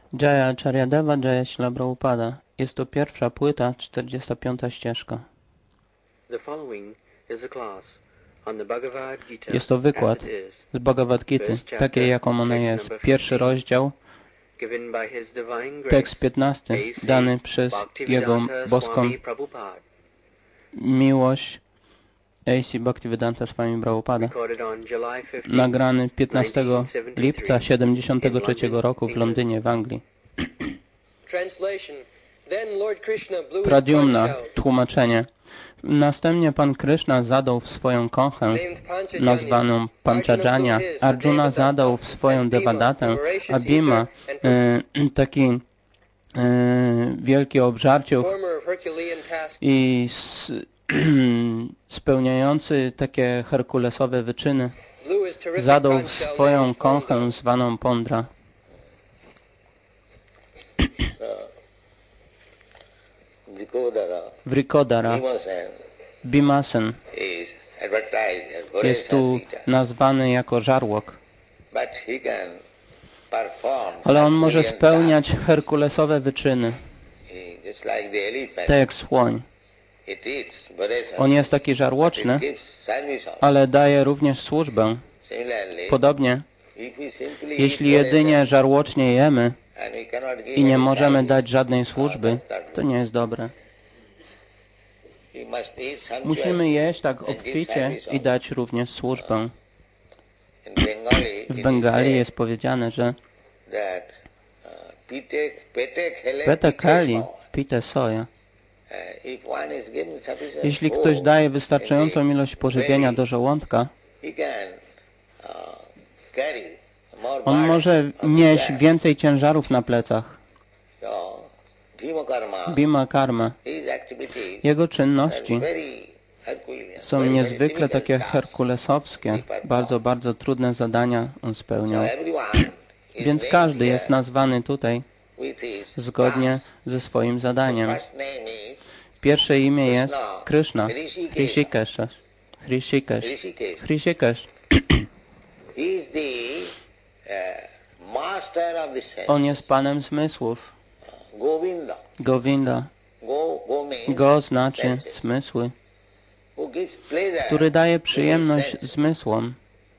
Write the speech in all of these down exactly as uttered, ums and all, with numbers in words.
Jaya Charyadeva Jaya Śrīla Prabhupada. Jest to pierwsza płyta, czterdziesta piąta ścieżka. Jest to wykład z Bhagavad Gity, takiej jaką ona jest. Pierwszy rozdział, tekst piętnasty, dany przez Jego boską miłość A C Bhaktivedanta Swami Prabhupada, nagrany piętnastego lipca siedemdziesiątego trzeciego roku w Londynie w Anglii. Pradyumna, tłumaczenie. Następnie Pan Krishna zadał w swoją konchę, nazwaną Panchajanya, Arjuna zadał w swoją Devadatę, a Bhima, e, taki e, wielki obżarciuch i s, spełniający takie herkulesowe wyczyny, zadał w swoją konchę zwaną Pondra. Vrikodara, Bhimasen jest tu nazwany jako żarłok, ale on może spełniać herkulesowe wyczyny, tak jak słoń. On jest taki żarłoczny, ale daje również służbę. Podobnie, jeśli jedynie żarłocznie jemy i nie możemy dać żadnej służby, to nie jest dobre. Musimy jeść tak obficie i dać również służbę. W Bengali jest powiedziane, że Pete kali, pite soja. Jeśli ktoś daje wystarczającą ilość pożywienia do żołądka, on może nieść więcej ciężarów na plecach. Bhima karma. Jego czynności są niezwykle takie herkulesowskie. Bardzo, bardzo trudne zadania on spełniał. Więc każdy jest nazwany tutaj zgodnie ze swoim zadaniem. Pierwsze imię jest Krishna, Hrishikesh. Hrishikesh. Hrishikesh. On jest Panem zmysłów. Govinda. Go znaczy zmysły, który daje przyjemność zmysłom.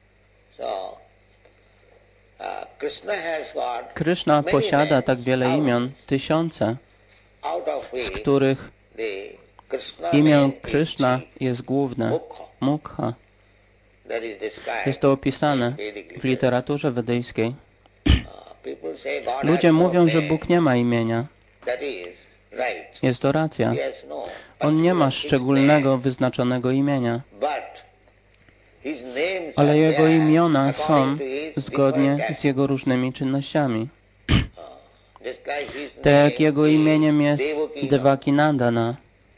Krishna posiada tak wiele imion, tysiące, z których imię Krishna jest główne, Mukha. Jest to opisane w literaturze wedyjskiej. Ludzie mówią, że Bóg nie ma imienia. Jest to racja. On nie ma szczególnego, wyznaczonego imienia. Ale Jego imiona są zgodnie z Jego różnymi czynnościami. Tak jak Jego imieniem jest Devakinandana,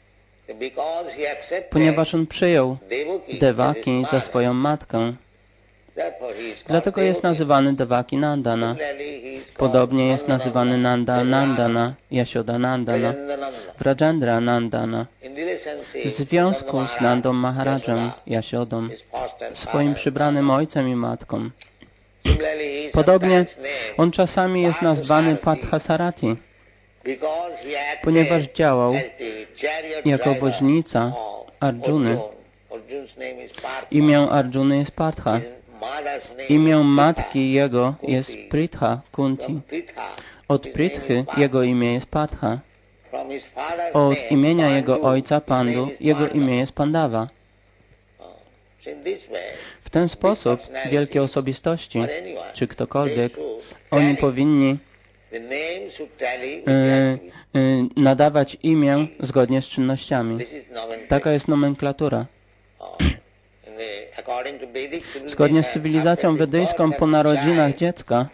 ponieważ On przyjął Devaki za swoją matkę. Dlatego jest nazywany Devakinandana. Podobnie jest nazywany Nanda Nandana, Yashoda Nandana, Vrajendra Nandana, w związku z Nandą Maharajem, Yashodą, swoim przybranym ojcem i matką. Podobnie on czasami jest nazwany Parthasarati, ponieważ działał jako woźnica Arjuny. Imię Arjuny jest Partha. Imię matki jego jest Pritha Kunti. Od Prithy jego imię jest Partha. Od imienia jego ojca Pandu jego imię jest Pandava. W ten sposób wielkie osobistości, czy ktokolwiek, oni powinni y, y, nadawać imię zgodnie z czynnościami. Taka jest nomenklatura. Zgodnie z cywilizacją wedyjską po narodzinach dziecka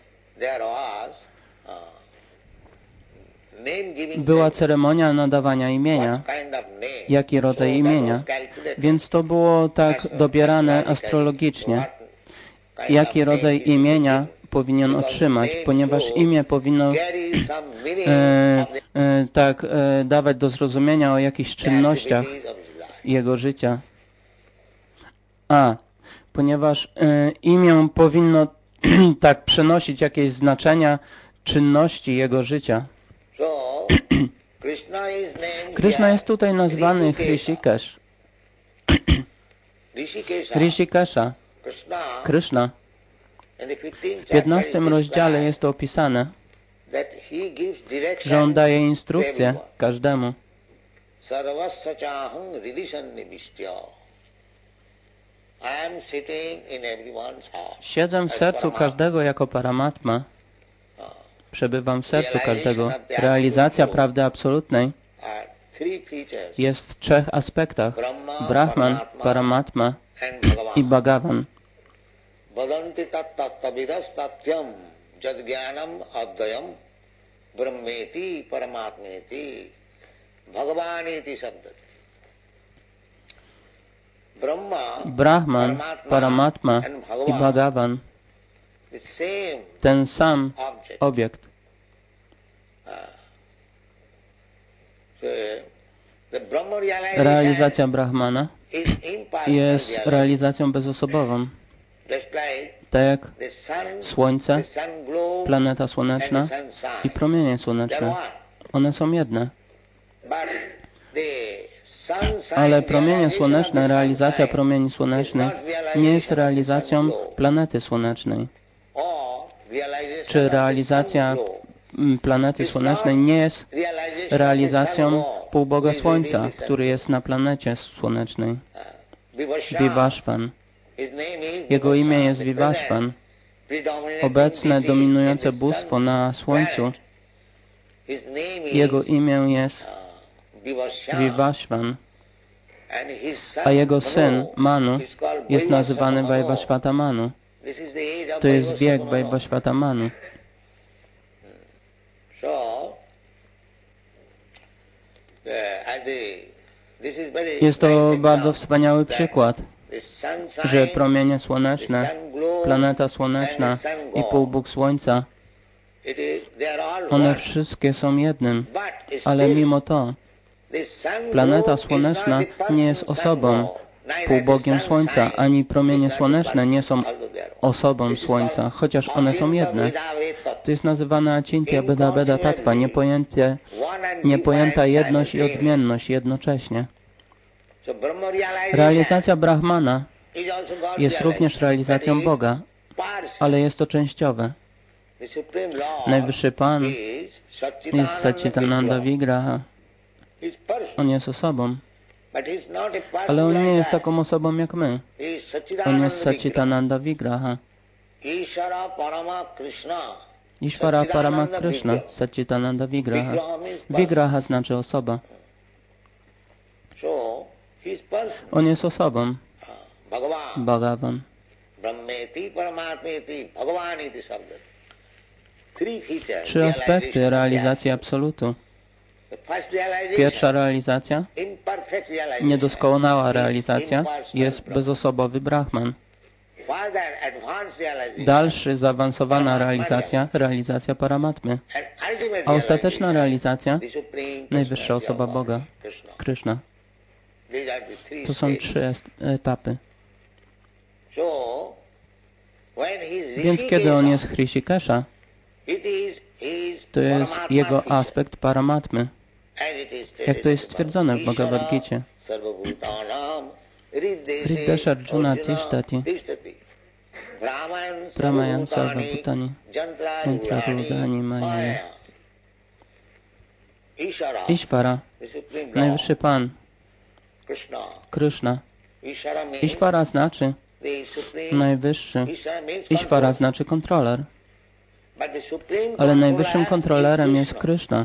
była ceremonia nadawania imienia, jaki rodzaj imienia, więc to było tak dobierane astrologicznie, jaki rodzaj imienia powinien otrzymać, ponieważ imię powinno e, e, tak e, dawać do zrozumienia o jakichś czynnościach jego życia. A, ponieważ e, imię powinno tak przenosić jakieś znaczenia czynności Jego życia. Krishna jest tutaj nazwany Hrishikesh. Hrishikesha, Krishna. W piętnastym rozdziale jest to opisane, że On daje instrukcję każdemu. Siedzę w sercu każdego jako Paramatma. Przebywam w sercu każdego. Realizacja prawdy absolutnej jest w trzech aspektach. Brahman, Paramatma i Bhagavan. Vadanti tat tattavidas tatyam jadgyanam advayam brahmeti paramatmeti bhagavaniti sabdati. Brahman, Paramatma i Bhagavan, ten sam obiekt. Realizacja Brahmana jest realizacją bezosobową. Tak jak Słońce, planeta słoneczna i promienie słoneczne. One są jedne. Ale promienie słoneczne, realizacja promieni słonecznych nie jest realizacją planety słonecznej. Czy realizacja planety słonecznej nie jest realizacją półboga Słońca, który jest na planecie słonecznej. Vivashvan. Jego imię jest Vivashvan. Obecne, dominujące bóstwo na Słońcu. Jego imię jest Vivashvan. A jego syn, Manu, jest nazywany Vaivashvata Manu. To jest wiek Vaivashvata Manu. Jest to bardzo wspaniały przykład, że promienie słoneczne, planeta słoneczna i półbóg Słońca, one wszystkie są jednym, ale mimo to planeta słoneczna nie jest osobą, półbogiem Słońca, ani promienie słoneczne nie są osobą Słońca, chociaż one są jedne. To jest nazywane Achintya Bheda Bheda Tattva, niepojęte, niepojęta jedność i odmienność jednocześnie. Realizacja Brahmana jest również realizacją Boga, ale jest to częściowe. Najwyższy Pan jest Satchitananda Vigraha. On jest osobą, ale On nie jest taką osobą jak my. On jest Satchitananda Vigraha. Ishvara Parama Krishna, Satchitananda Vigraha. Vigraha znaczy osoba. On jest osobą. Bhagavan. Trzy aspekty realizacji absolutu. Pierwsza realizacja, niedoskonała realizacja, jest bezosobowy Brahman. Dalszy, zaawansowana realizacja, realizacja Paramatmy. A ostateczna realizacja, najwyższa osoba Boga, Krishna. To są trzy etapy. Więc kiedy on jest Hrishikesha, to jest jego aspekt Paramatmy, jak to jest stwierdzone w Bhagavad Gita. Hriddesha Arjuna Tishtati Pramayan Sarva Bhutani Yantra Rudani Maya. Ishvara, najwyższy Pan, Krishna. Ishvara znaczy najwyższy. Ishvara znaczy kontroler. Ale najwyższym kontrolerem jest Krishna.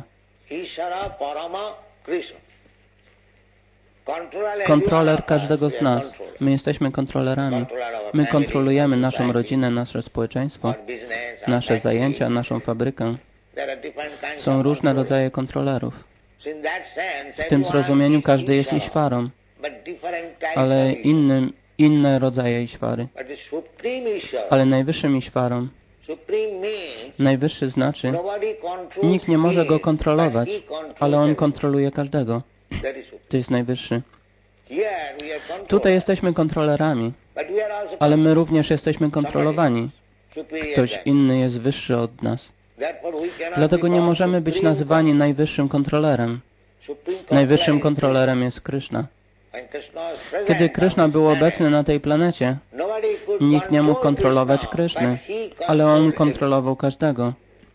Kontroler każdego z nas. My jesteśmy kontrolerami. My kontrolujemy naszą rodzinę, nasze społeczeństwo, nasze zajęcia, naszą fabrykę. Są różne rodzaje kontrolerów. W tym zrozumieniu każdy jest Ishwarą, ale innym, inne rodzaje Ishwary. Ale najwyższym Ishwarą, najwyższy znaczy, nikt nie może go kontrolować, ale on kontroluje każdego. To jest najwyższy. Tutaj jesteśmy kontrolerami, ale my również jesteśmy kontrolowani. Ktoś inny jest wyższy od nas. Dlatego nie możemy być nazywani najwyższym kontrolerem. Najwyższym kontrolerem jest Kryszna. Kiedy Kryszna był obecny na tej planecie, nikt nie mógł kontrolować Kryszny, ale on kontrolował każdego.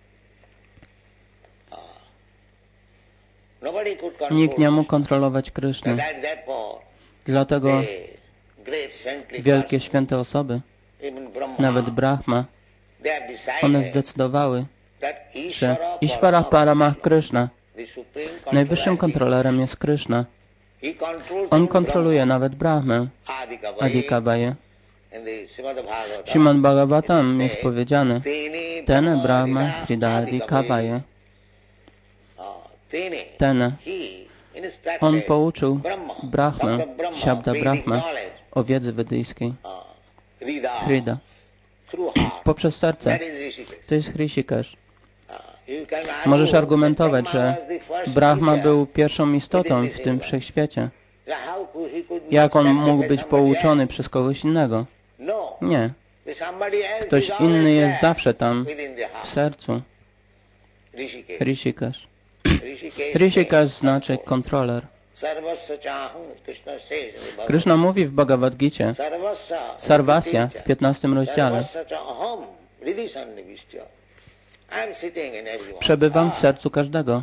Nikt nie mógł kontrolować Kryszny. Dlatego wielkie święte osoby, nawet Brahma, one zdecydowały, że Ishvara Paramah Kryszna, najwyższym kontrolerem jest Kryszna. On kontroluje nawet Brahmę, Adikabaję. W Śrimad Bhagavatam jest powiedziane, Ten Brahma Hridadikabaję. Ten, on pouczył Brahmę, Shabda Brahma, o wiedzy wedyjskiej. Hrida. Poprzez serce. To jest Hrishikesh. Możesz argumentować, że Brahma był pierwszą istotą w tym wszechświecie. Jak on mógł być pouczony przez kogoś innego? Nie. Ktoś inny jest zawsze tam, w sercu. Hrishikesh. Hrishikesh znaczy kontroler. Krishna mówi w Bhagavad Gita, Sarvasya w piętnastym rozdziale, przebywam w sercu każdego.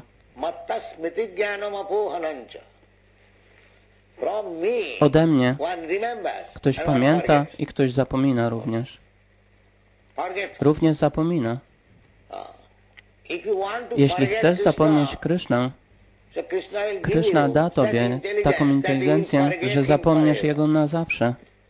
Ode mnie ktoś pamięta i ktoś zapomina również. Również zapomina. Jeśli chcesz zapomnieć Krishnę, Krishna da Tobie taką inteligencję, że zapomniesz Jego na zawsze.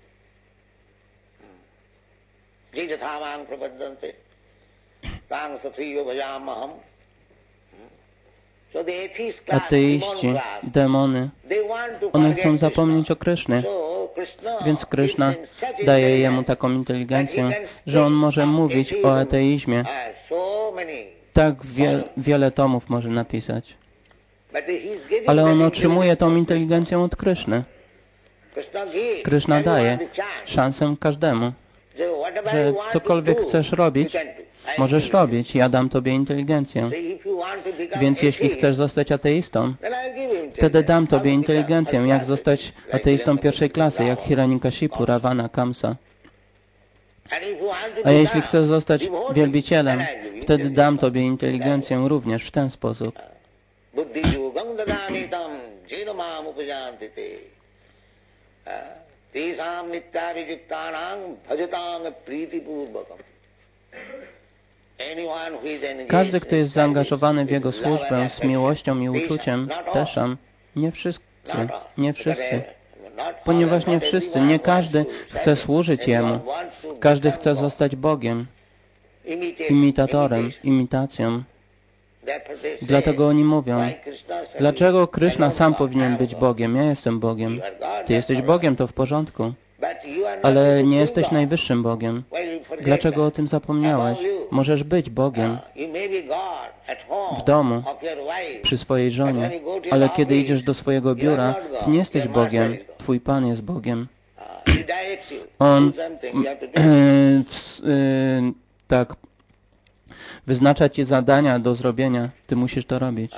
Ateiści, demony, one chcą zapomnieć o Krysznie. Więc Krishna daje jemu taką inteligencję, że on może mówić o ateizmie. Tak wie, wiele tomów może napisać. Ale on otrzymuje tą inteligencję od Kryszny. Kryszna daje szansę każdemu, że cokolwiek chcesz robić, możesz robić. Ja dam Tobie inteligencję. Więc jeśli chcesz zostać ateistą, wtedy dam Tobie inteligencję, jak zostać ateistą pierwszej klasy, jak Hiranyakashipu, Ravana, Kamsa. A jeśli chcesz zostać wielbicielem, wtedy dam Tobie inteligencję również w ten sposób. Każdy, kto jest zaangażowany w Jego służbę z miłością i uczuciem, teszam, nie wszyscy, nie wszyscy. Ponieważ nie wszyscy, nie każdy chce służyć Jemu. Każdy chce zostać Bogiem, imitatorem, imitacją. Dlatego oni mówią, dlaczego Kryszna sam powinien być Bogiem? Ja jestem Bogiem. Ty jesteś Bogiem, to w porządku. Ale nie jesteś najwyższym Bogiem. Dlaczego o tym zapomniałeś? Możesz być Bogiem w domu, przy swojej żonie, ale kiedy idziesz do swojego biura, Ty nie jesteś Bogiem. Twój Pan jest Bogiem. On tak wyznacza Ci zadania do zrobienia. Ty musisz to robić.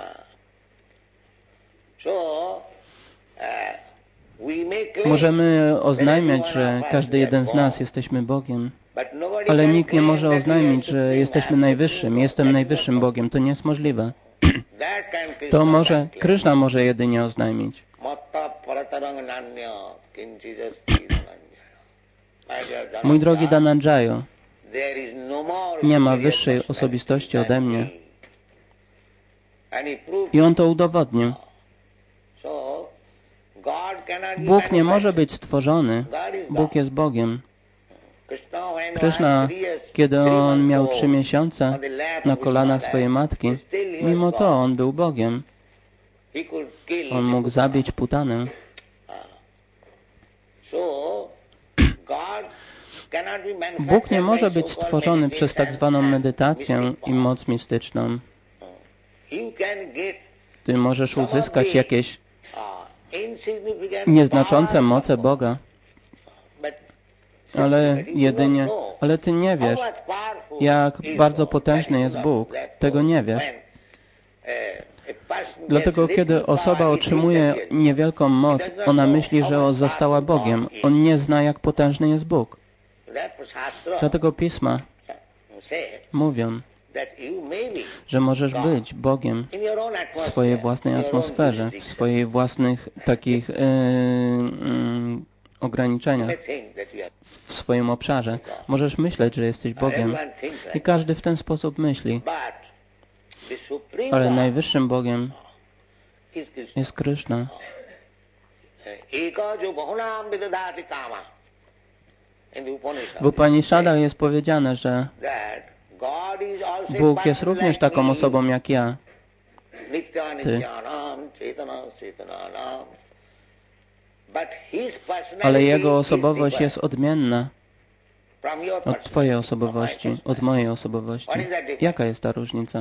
Możemy oznajmiać, że każdy jeden z nas jesteśmy Bogiem, ale nikt nie może oznajmić, że jesteśmy najwyższym. Jestem najwyższym Bogiem. To nie jest możliwe. To może Kryszna może jedynie oznajmić. Mój drogi Dhananjayo, nie ma wyższej osobistości ode mnie. I on to udowodnił. Bóg nie może być stworzony. Bóg jest Bogiem. Kryszna, kiedy on miał trzy miesiące na kolanach swojej matki, mimo to on był Bogiem. On mógł zabić Putanę. Bóg nie może być stworzony przez tak zwaną medytację i moc mistyczną. Ty możesz uzyskać jakieś nieznaczące moce Boga, ale jedynie, ale Ty nie wiesz, jak bardzo potężny jest Bóg. Tego nie wiesz. Dlatego, kiedy osoba otrzymuje niewielką moc, ona myśli, że została Bogiem. On nie zna, jak potężny jest Bóg. Dlatego Pisma mówią, że możesz być Bogiem w swojej własnej atmosferze, w swojej własnych takich yy, yy, ograniczeniach, w swoim obszarze. Możesz myśleć, że jesteś Bogiem i każdy w ten sposób myśli. Ale najwyższym Bogiem jest Kryszna. W Upanishadach jest powiedziane, że Bóg jest również taką osobą jak ja, Ty. Ale Jego osobowość jest odmienna od Twojej osobowości, od mojej osobowości. Jaka jest ta różnica?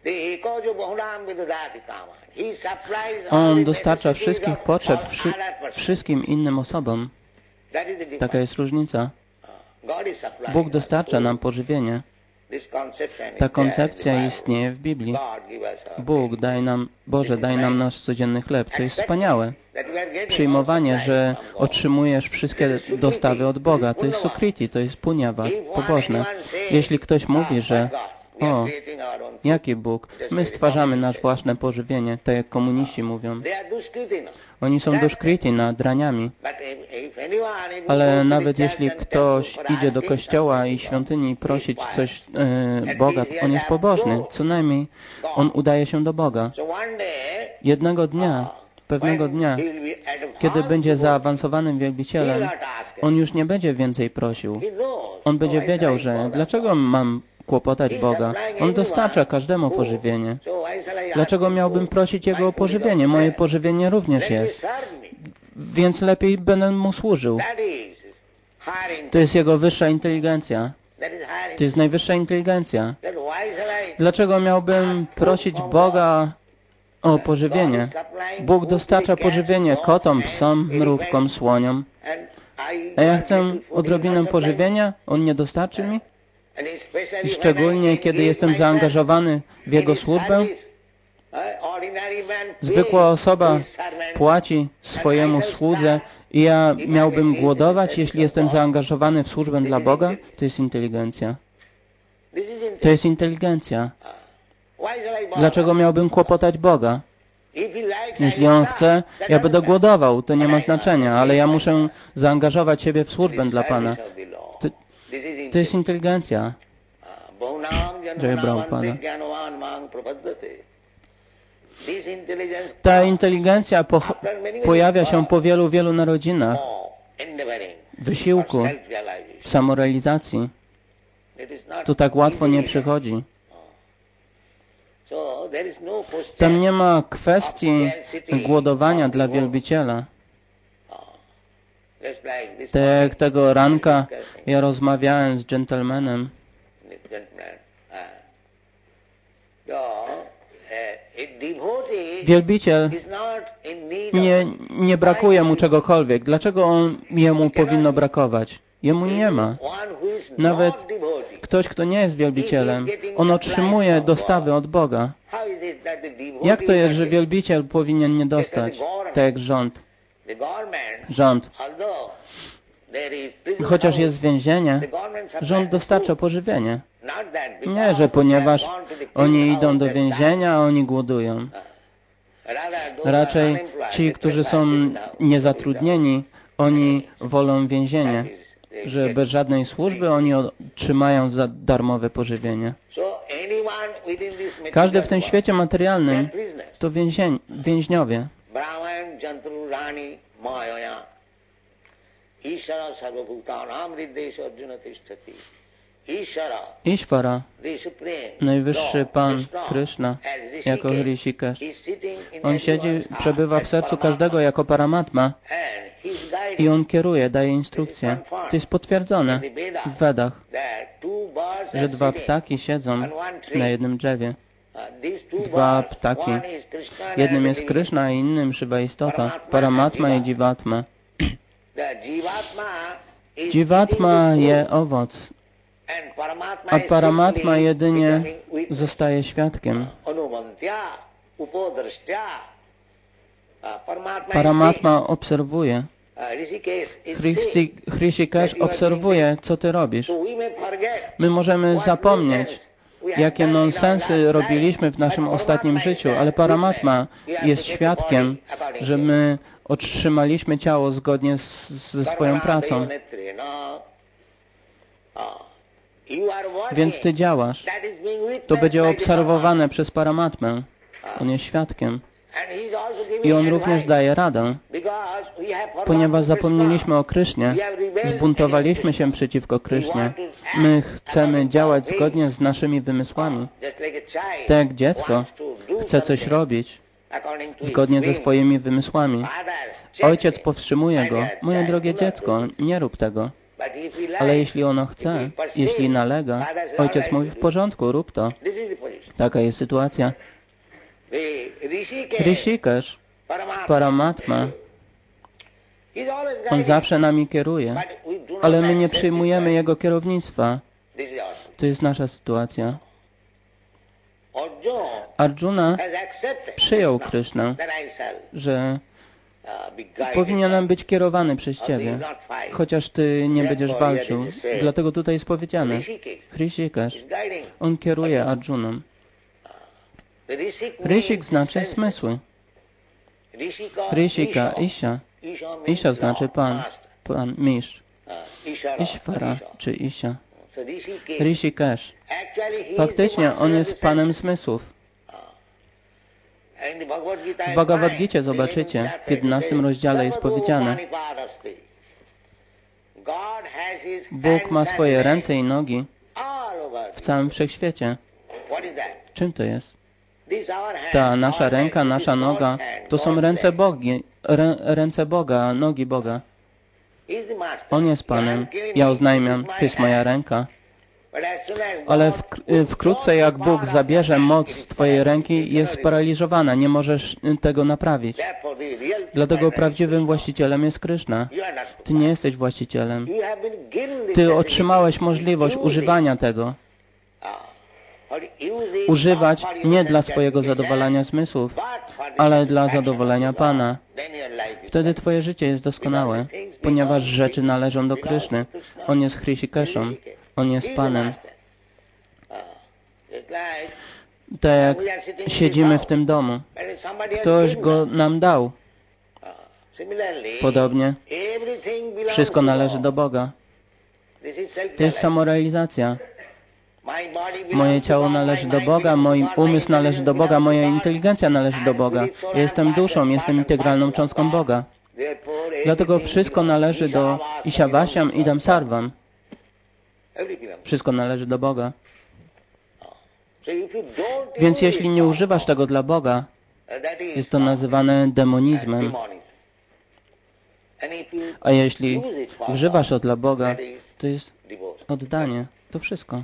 On dostarcza wszystkich potrzeb wszy wszystkim innym osobom. Taka jest różnica. Bóg dostarcza nam pożywienie. Ta koncepcja istnieje w Biblii. Bóg, daj nam, Boże, daj nam nasz codzienny chleb. To jest wspaniałe. Przyjmowanie, że otrzymujesz wszystkie dostawy od Boga, to jest sukriti, to jest punyawa, pobożne. Jeśli ktoś mówi, że o, jaki Bóg? My stwarzamy nasze własne pożywienie, tak jak komuniści mówią. Oni są duszkritina, draniami. Ale nawet jeśli ktoś idzie do kościoła i świątyni prosić coś e, Boga, on jest pobożny. Co najmniej on udaje się do Boga. Jednego dnia, pewnego dnia, kiedy będzie zaawansowanym wielbicielem, on już nie będzie więcej prosił. On będzie wiedział, że dlaczego mam kłopotać Boga. On dostarcza każdemu pożywienie. Dlaczego miałbym prosić Jego o pożywienie? Moje pożywienie również jest. Więc lepiej będę Mu służył. To jest Jego wyższa inteligencja. To jest najwyższa inteligencja. Dlaczego miałbym prosić Boga o pożywienie? Bóg dostarcza pożywienie kotom, psom, mrówkom, słoniom. A ja chcę odrobinę pożywienia? On nie dostarczy mi? I szczególnie, kiedy jestem zaangażowany w Jego służbę, zwykła osoba płaci swojemu słudze i ja miałbym głodować, jeśli jestem zaangażowany w służbę dla Boga? To jest inteligencja. To jest inteligencja. Dlaczego miałbym kłopotać Boga? Jeśli On chce, ja będę głodował, to nie ma znaczenia, ale ja muszę zaangażować siebie w służbę dla Pana. To, to jest inteligencja. Jai Prabhupada. Ta inteligencja po, pojawia się po wielu, wielu narodzinach, wysiłku, w samorealizacji. To tak łatwo nie przychodzi. Tam nie ma kwestii głodowania dla wielbiciela. Tak jak tego ranka ja rozmawiałem z dżentelmenem. Wielbiciel nie, nie brakuje mu czegokolwiek. Dlaczego on, jemu powinno brakować? Jemu nie ma. Nawet ktoś, kto nie jest wielbicielem, on otrzymuje dostawy od Boga. Jak to jest, że wielbiciel powinien nie dostać? Tak jak rząd. Rząd. Chociaż jest więzienie, rząd dostarcza pożywienie. Nie, że ponieważ oni idą do więzienia, a oni głodują. Raczej ci, którzy są niezatrudnieni, oni wolą więzienie, że bez żadnej służby oni otrzymają za darmowe pożywienie. Każdy w tym świecie materialnym to więzień, więźniowie. Ishvara, najwyższy Pan, Krishna, jako Hrishikesh. On siedzi, przebywa w sercu każdego jako Paramatma i On kieruje, daje instrukcje. To jest potwierdzone w Wedach, że dwa ptaki siedzą na jednym drzewie. Dwa ptaki. Jednym jest Krishna, a innym Shiva Istota, Paramatma i Jivatma. Jivatma je owoc, a Paramatma jedynie zostaje świadkiem. Paramatma obserwuje. Hrishikesh obserwuje, co ty robisz. My możemy zapomnieć, jakie nonsensy robiliśmy w naszym ostatnim życiu, ale Paramatma jest świadkiem, że my otrzymaliśmy ciało zgodnie z, ze swoją pracą. Więc ty działasz. To będzie obserwowane przez Paramatmę. On jest świadkiem. I on również daje radę, ponieważ zapomnieliśmy o Krysznie, zbuntowaliśmy się przeciwko Krysznie. My chcemy działać zgodnie z naszymi wymysłami. Tak jak dziecko chce coś robić zgodnie ze swoimi wymysłami. Ojciec powstrzymuje go. Moje drogie dziecko, nie rób tego. Ale jeśli ono chce, jeśli nalega, ojciec mówi w porządku, rób to. Taka jest sytuacja. Hrishikesh, Paramatma, on zawsze nami kieruje, ale my nie przyjmujemy jego kierownictwa. To jest nasza sytuacja. Arjuna przyjął Krishnę, że powinienem być kierowany przez Ciebie, chociaż Ty nie będziesz walczył. Dlatego tutaj jest powiedziane, Hrishikesh, on kieruje Arjuną. Rishik znaczy zmysły. Rishika, Isha. Isha znaczy Pan, Pan, Mistrz. Ishvara czy Isha. Rishikesh. Faktycznie on jest Panem zmysłów. W Bhagavad Gicie zobaczycie, w jedenastym rozdziale jest powiedziane, Bóg ma swoje ręce i nogi w całym wszechświecie. Czym to jest? Ta nasza ręka, nasza noga, to są ręce Bogi, rę, ręce Boga, nogi Boga. On jest Panem. Ja oznajmiam, to jest moja ręka. Ale w, wkrótce jak Bóg zabierze moc z Twojej ręki, jest sparaliżowana, nie możesz tego naprawić. Dlatego prawdziwym właścicielem jest Kryszna. Ty nie jesteś właścicielem. Ty otrzymałeś możliwość używania tego. Używać nie dla swojego zadowolenia zmysłów, ale dla zadowolenia Pana. Wtedy Twoje życie jest doskonałe, ponieważ rzeczy należą do Kryszny. On jest Hrishikeshem. On jest Panem. Tak jak siedzimy w tym domu. Ktoś go nam dał. Podobnie wszystko należy do Boga. To jest samorealizacja. Moje ciało należy do Boga, mój umysł należy do Boga, moja inteligencja należy do Boga. Ja jestem duszą, jestem integralną cząstką Boga. Dlatego wszystko należy do Ishavashyam Idam Sarvam. Wszystko należy do Boga. Więc jeśli nie używasz tego dla Boga, jest to nazywane demonizmem. A jeśli używasz to dla Boga, to jest oddanie. To wszystko.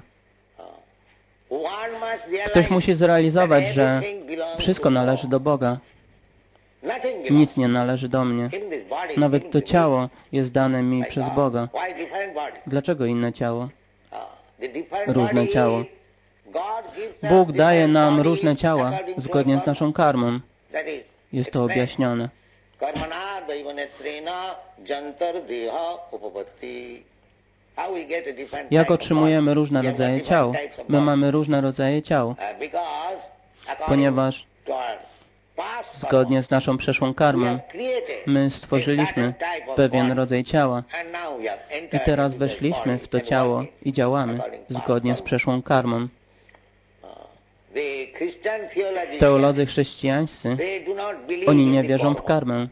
Ktoś musi zrealizować, że wszystko należy do Boga. Nic nie należy do mnie. Nawet to ciało jest dane mi przez Boga. Dlaczego inne ciało? Różne ciało. Bóg daje nam różne ciała zgodnie z naszą karmą. Jest to objaśnione. Jak otrzymujemy różne rodzaje ciał? My mamy różne rodzaje ciał, ponieważ zgodnie z naszą przeszłą karmą my stworzyliśmy pewien rodzaj ciała i teraz weszliśmy w to ciało i działamy zgodnie z przeszłą karmą. Teolodzy chrześcijańscy, oni nie wierzą w karmę.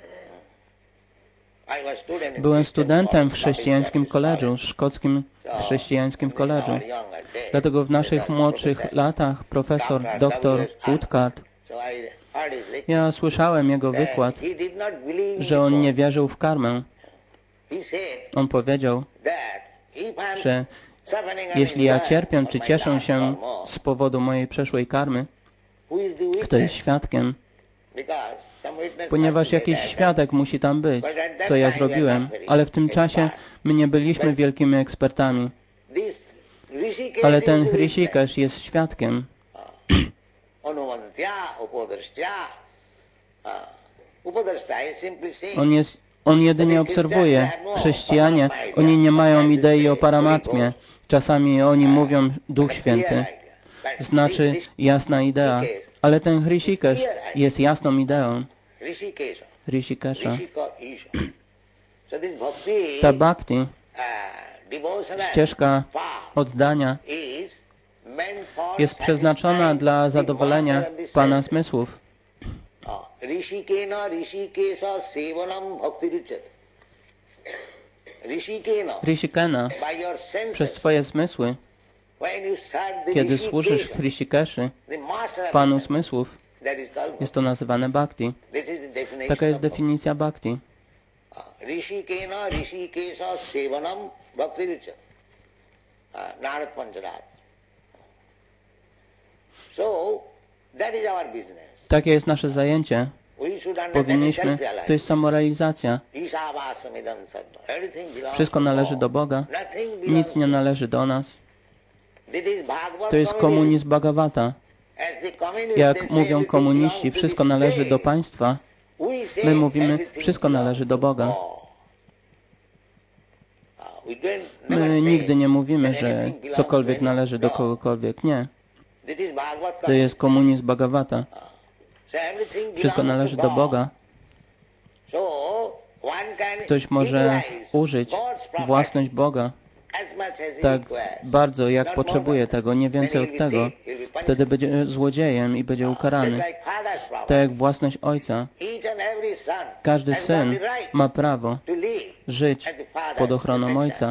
Byłem studentem w chrześcijańskim koledżu, szkockim chrześcijańskim koledżu. Dlatego w naszych młodszych latach profesor doktor Utkart, ja słyszałem jego wykład, że on nie wierzył w karmę. On powiedział, że jeśli ja cierpię czy cieszę się z powodu mojej przeszłej karmy, kto jest świadkiem? ponieważ jakiś świadek musi tam być, co ja zrobiłem, ale w tym czasie my nie byliśmy wielkimi ekspertami. Ale ten Hrishikesh jest świadkiem. On jest, on jedynie obserwuje. Chrześcijanie, oni nie mają idei o Paramatmie. Czasami oni mówią Duch Święty. Znaczy jasna idea. Ale ten Hrishikesh jest jasną ideą. Hrishikesha. Ta bhakti, ścieżka oddania, jest przeznaczona dla zadowolenia Pana zmysłów. Rishikena, przez swoje zmysły, kiedy służysz Hrishikeszy, Panu zmysłów, jest to nazywane bhakti. Taka jest definicja bhakti. Rishikena Rishikesha Sevanam Bhakti Narad Pancharat. So, that is our business. Takie jest nasze zajęcie. Powinniśmy, to jest samorealizacja. Wszystko należy do Boga. Nic nie należy do nas. To jest komunizm Bhagavata. Jak mówią komuniści, wszystko należy do państwa. My mówimy, wszystko należy do Boga. My nigdy nie mówimy, że cokolwiek należy do kogokolwiek. Nie. To jest komunizm Bhagavata. Wszystko należy do Boga. Ktoś może użyć własność Boga tak bardzo, jak potrzebuje tego, nie więcej od tego. Wtedy będzie złodziejem i będzie ukarany. Tak jak własność ojca. Każdy syn ma prawo żyć pod ochroną ojca.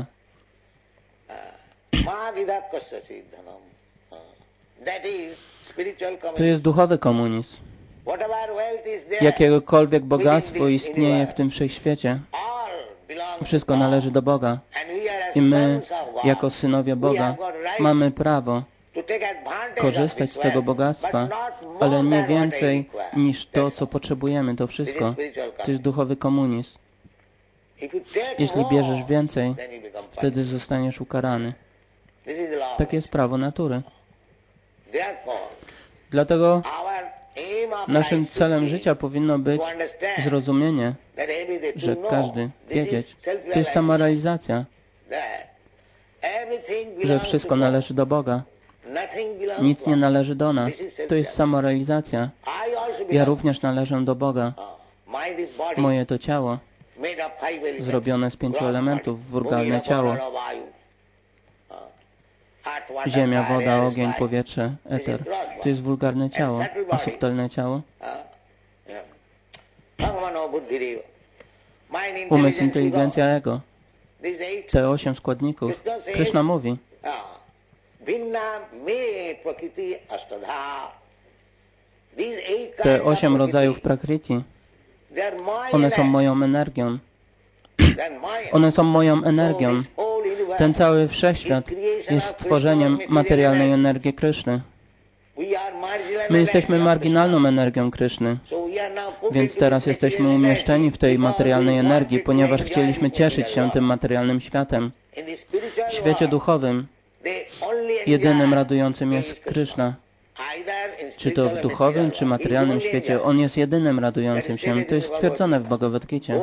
To jest duchowy komunizm. Jakiegokolwiek bogactwo istnieje w tym wszechświecie, wszystko należy do Boga. I my, jako synowie Boga, mamy prawo korzystać z tego bogactwa, ale nie więcej niż to, co potrzebujemy. To wszystko. To jest duchowy komunizm. Jeśli bierzesz więcej, wtedy zostaniesz ukarany. Takie jest prawo natury. Dlatego naszym celem życia powinno być zrozumienie, że każdy wiedzieć. To jest samorealizacja, że wszystko należy do Boga. Nic nie należy do nas. To jest samorealizacja. Ja również należę do Boga. Moje to ciało, zrobione z pięciu elementów, wulgarne ciało. Ziemia, woda, ogień, powietrze, eter. To jest wulgarne ciało. A subtelne ciało? Umysł, inteligencja, ego. Te osiem składników. Krishna mówi, te osiem rodzajów prakriti, one są moją energią. One są moją energią. Ten cały wszechświat jest stworzeniem materialnej energii Kryszny. My jesteśmy marginalną energią Kryszny. Więc teraz jesteśmy umieszczeni w tej materialnej energii, ponieważ chcieliśmy cieszyć się tym materialnym światem. W świecie duchowym jedynym radującym jest Kryszna. Czy to w duchowym, czy materialnym świecie, On jest jedynym radującym się. To jest stwierdzone w Bhagavad Gicie.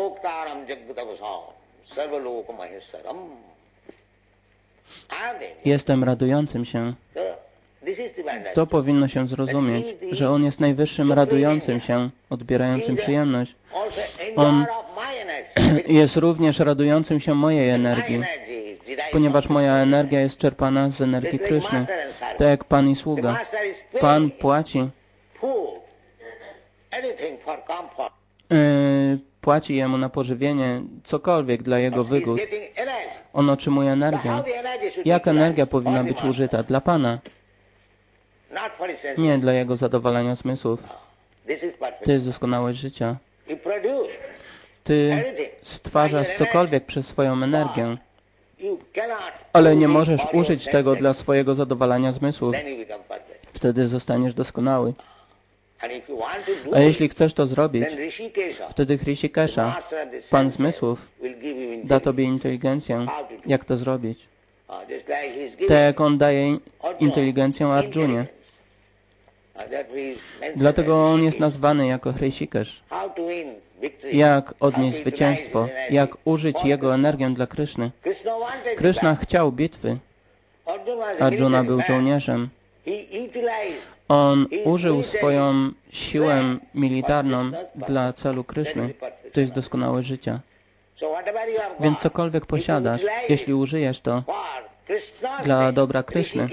Jestem radującym się. To powinno się zrozumieć, że On jest najwyższym radującym się, odbierającym przyjemność. On jest również radującym się mojej energii, ponieważ moja energia jest czerpana z energii Kryszny, tak jak Pan i sługa. Pan płaci, yy, płaci Jemu na pożywienie, cokolwiek dla Jego wygód. On otrzymuje energię. Jak energia powinna być użyta? Dla Pana. Nie dla Jego zadowolenia zmysłów. To jest doskonałość życia. Ty stwarzasz cokolwiek przez swoją energię, ale nie możesz użyć tego dla swojego zadowolenia zmysłów. Wtedy zostaniesz doskonały. A jeśli chcesz to zrobić, wtedy Hrishikesha, Pan Zmysłów, da Tobie inteligencję, jak to zrobić. Tak jak On daje inteligencję Arjunie. Dlatego On jest nazwany jako Hrishikesh. Jak odnieść zwycięstwo, jak użyć Jego energię dla Kryszny. Kryszna chciał bitwy. Arjuna był żołnierzem. On użył swoją siłę militarną dla celu Kryszny. To jest doskonałe życie. Więc cokolwiek posiadasz, jeśli użyjesz to dla dobra Kryszny,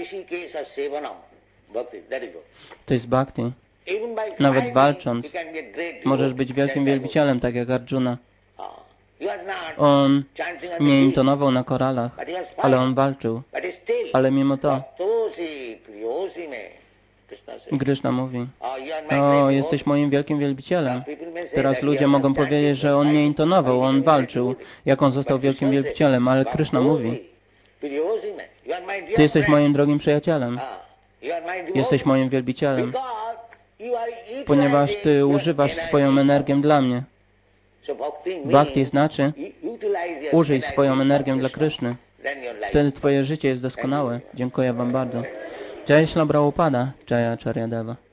to jest bhakti. Nawet walcząc, możesz być wielkim wielbicielem, tak jak Arjuna. On nie intonował na koralach, ale on walczył. Ale mimo to Kryszna mówi: o, jesteś moim wielkim wielbicielem. Teraz ludzie mogą powiedzieć, że on nie intonował, on walczył, jak on został wielkim wielbicielem, ale Kryszna mówi: ty jesteś moim drogim przyjacielem. Jesteś moim wielbicielem, ponieważ ty używasz swoją energię dla mnie. Bhakti znaczy użyj swoją energię dla Kryszny. Wtedy twoje życie jest doskonałe. Dziękuję wam bardzo. Jai Śrīla Prabhupada, Jai Acharya Deva.